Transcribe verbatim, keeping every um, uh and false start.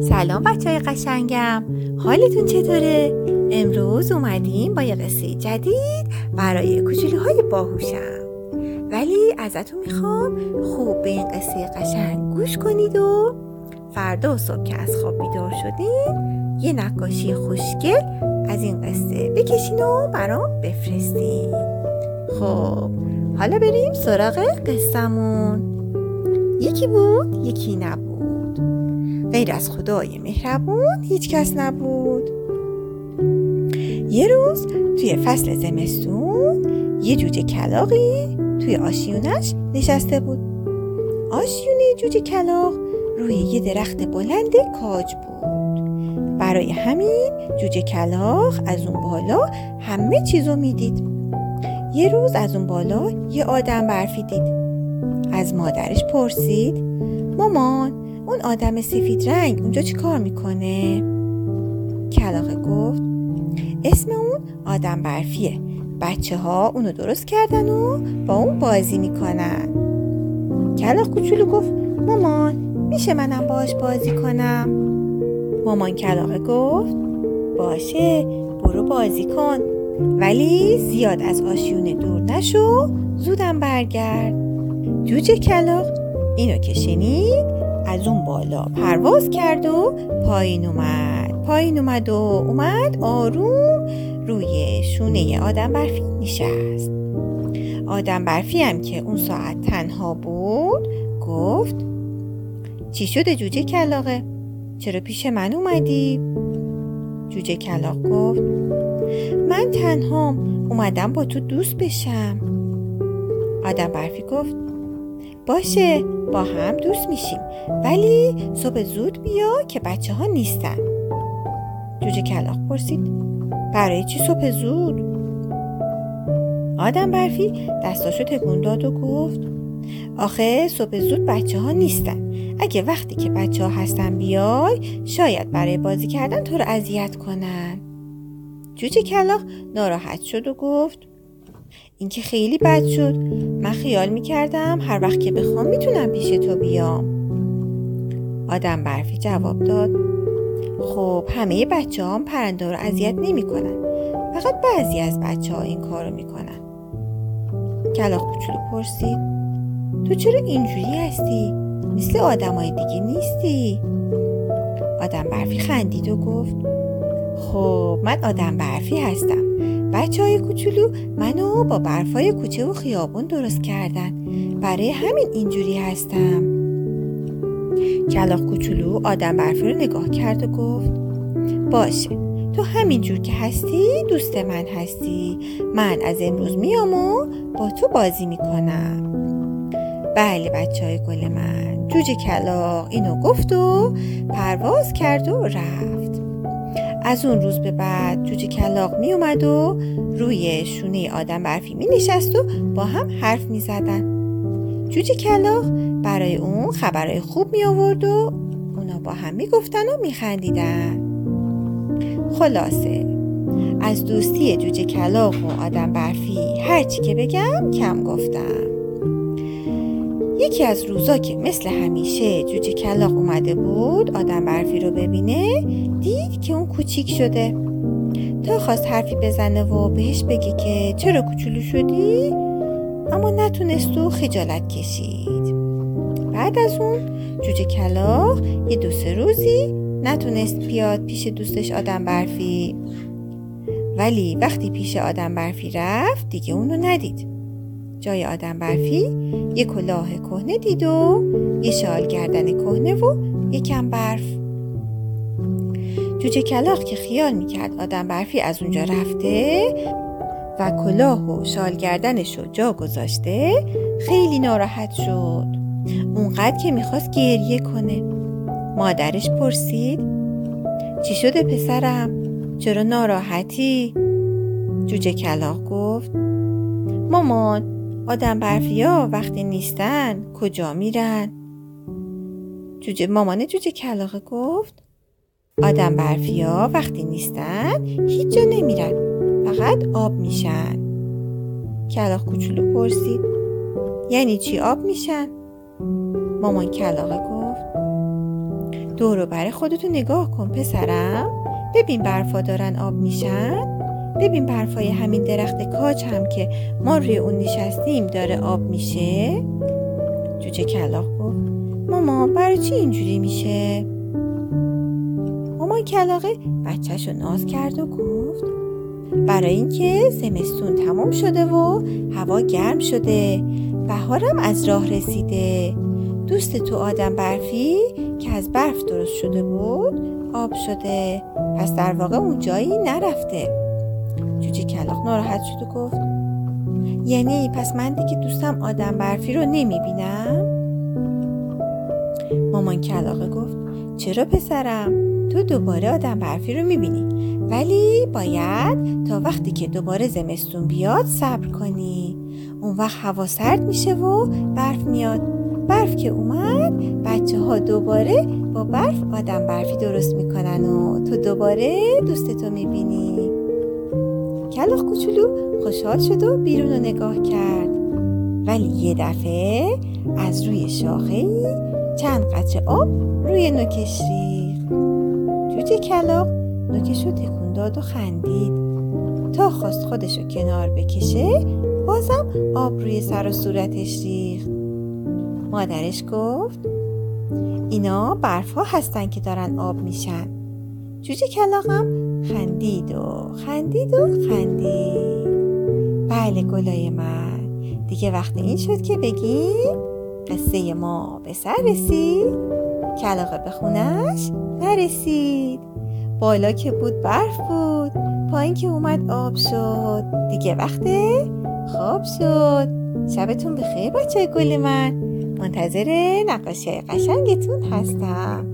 سلام بچه های قشنگم، حالتون چطوره؟ امروز اومدیم با یه قصه جدید برای کوچولوهای باهوشم. ولی ازتون میخوام خوب به این قصه قشنگ گوش کنید و فردا صبح که از خواب بیدار شدین یه نقاشی خوشگل از این قصه بکشین و برام بفرستین. خب حالا بریم سراغ قصه‌مون. یکی بود یکی نبود، غیر از خدای مهربون هیچ کس نبود. یه روز توی فصل زمستون یه جوجه کلاغی توی آشیونش نشسته بود. آشیونه جوجه کلاغ روی یه درخت بلند کاج بود. برای همین جوجه کلاغ از اون بالا همه چیزو میدید. یه روز از اون بالا یه آدم برفی دید. از مادرش پرسید: مامان، اون آدم سفید رنگ اونجا چی کار میکنه؟ کلاغ گفت: اسم اون آدم برفیه. بچه ها اونو درست کردن و با اون بازی میکنن. کلاغ کوچولو گفت: مامان، میشه منم باش بازی کنم؟ مامان کلاغ گفت: باشه، برو بازی کن، ولی زیاد از آشیونه دور نشو، زودم برگرد. جوجه کلاغ اینو که شنید از اون بالا پرواز کرد و پایین اومد پایین اومد و اومد آروم روی شونه آدم برفی نشست. آدم برفی هم که اون ساعت تنها بود گفت: چی شده جوجه کلاغه؟ چرا پیش من اومدی؟ جوجه کلاغ گفت: من تنهام، اومدم با تو دوست بشم. آدم برفی گفت: باشه، با هم دوست میشیم، ولی صبح زود بیا که بچه ها نیستن. جوجه کلاغ پرسید: برای چی صبح زود؟ آدم برفی دستاشو تکون داد و گفت: آخه صبح زود بچه ها نیستن. اگه وقتی که بچه ها هستن بیای، شاید برای بازی کردن تو رو اذیت کنن. جوجه کلاغ ناراحت شد و گفت: این که خیلی بد شد. من خیال میکردم هر وقت که بخوام میتونم پیش تو بیام. آدم برفی جواب داد: خب همه بچه هم پرنده رو اذیت نمی کنن. فقط بعضی از بچه ها این کار رو میکنن. کلاغ کوچولو پرسید: تو چرا اینجوری هستی؟ مثل آدم های دیگه نیستی؟ آدم برفی خندید و گفت: خب من آدم برفی هستم. بچه های کوچولو منو با برفای کوچه و خیابون درست کردن. برای همین اینجوری هستم. کلاغ کوچولو آدم برفی رو نگاه کرد و گفت: باشه، تو همین جور که هستی دوست من هستی. من از امروز میام و با تو بازی میکنم. بله بچه های گل من. جوجه کلاغ اینو گفت و پرواز کرد و رفت. از اون روز به بعد جوجه کلاغ می اومد و روی شونه آدم برفی می نشست و با هم حرف می زدن. جوجه کلاغ برای اون خبرهای خوب می آورد و اونا با هم می گفتن و می خندیدن. خلاصه از دوستی جوجه کلاغ و آدم برفی هرچی که بگم کم گفتم. یکی از روزا که مثل همیشه جوجه کلاغ اومده بود آدم برفی رو ببینه، دید که اون کوچیک شده. تا خواست حرفی بزنه و بهش بگه که چرا کوچولو شدی، اما نتونست و خجالت کشید. بعد از اون جوجه کلاغ یه دو سه روزی نتونست بیاد پیش دوستش آدم برفی. ولی وقتی پیش آدم برفی رفت دیگه اونو ندید. جای آدم برفی یه کلاه کهنه دید و یه شال گردن کهنه و یکم برف. جوجه کلاغ که خیال میکرد آدم برفی از اونجا رفته و کلاه و شال گردنشو جا گذاشته خیلی ناراحت شد. اونقدر که میخواست گریه کنه. مادرش پرسید: چی شده پسرم؟ چرا ناراحتی؟ جوجه کلاغ گفت: مامان، آدم برفیا وقتی نیستن کجا میرن؟ جوجه مامان جوجه کلاغ گفت: آدم برفیا وقتی نیستن هیچ جا نمیرن، فقط آب میشن. کلاغ کوچولو پرسید: یعنی چی آب میشن؟ مامان کلاغ گفت: دور و بر خودتو نگاه کن پسرم. ببین برفا دارن آب میشن. ببین برفای همین درخت کاج هم که ما روی اون نشستیم داره آب میشه. جوجه کلاغ گفت ماما برای چی اینجوری میشه؟ مامان کلاغه بچه‌شو ناز کرد و گفت برای اینکه زمستون تمام شده و هوا گرم شده، بهارم از راه رسیده. دوست تو آدم برفی که از برف درست شده بود آب شده، پس در واقع اون جایی نرفته. جوجه کلاغ ناراحت شد و گفت یعنی پس من دیگه دوستم آدم برفی رو نمیبینم؟ مامان کلاغه گفت چرا پسرم؟ تو دوباره آدم برفی رو میبینی، ولی باید تا وقتی که دوباره زمستون بیاد صبر کنی. اون وقت هوا سرد میشه و برف میاد. برف که اومد بچه ها دوباره با برف آدم برفی درست میکنن و تو دوباره دوستتو میبینی. کلاغ کوچولو خوشحال شد و بیرون رو نگاه کرد، ولی یه دفعه از روی شاخه‌ای چند قطره آب روی نوکش ریخت. جوجه کلاغ نوکش رو تکون داد و خندید. تا خواست خودشو کنار بکشه بازم آب روی سر و صورتش ریخت. مادرش گفت اینا برف‌ها هستن که دارن آب میشن. جوجه کلاغم خندید و خندید و خندید. بله گلای من، دیگه وقت این شد که بگیم قصه ما به سر رسید، کلاغ به خونش نرسید. بالا که بود برف بود، پایین که اومد آب شد. دیگه وقت خواب شد. شبتون بخیر بچه گل من. منتظر نقاشی قشنگتون هستم.